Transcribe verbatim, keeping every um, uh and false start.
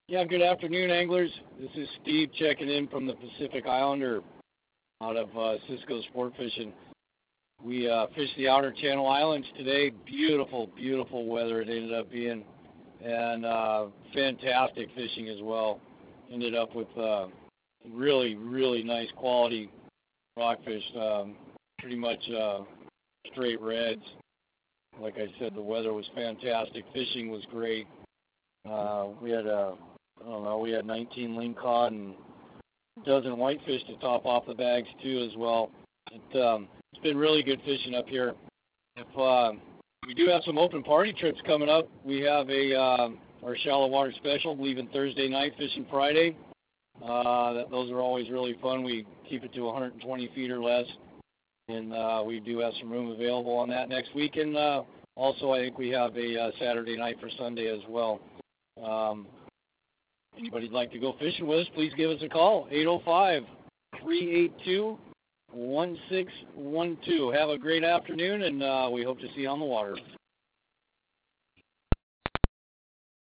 Yeah, good afternoon, anglers. This is Steve checking in from the Pacific Islander out of uh, Cisco Sport Fishing. We uh, fished the Outer Channel Islands today. Beautiful, beautiful weather it ended up being, and uh, fantastic fishing as well. Ended up with uh, really, really nice quality rockfish, um, pretty much uh, straight reds. Like I said, the weather was fantastic. Fishing was great. Uh, we had a I don't know, we had nineteen lingcod and a dozen whitefish to top off the bags too as well. It, um, it's been really good fishing up here. If uh, we do have some open party trips coming up, we have a uh, our shallow water special, leaving Thursday night, fishing Friday. Uh, that, those are always really fun. We keep it to one hundred twenty feet or less, and uh, we do have some room available on that next week. And uh, also, I think we have a uh, Saturday night for Sunday as well. Um, Anybody'd like to go fishing with us, please give us a call, eight oh five, three eight two, one six one two. Have a great afternoon, and uh, we hope to see you on the water.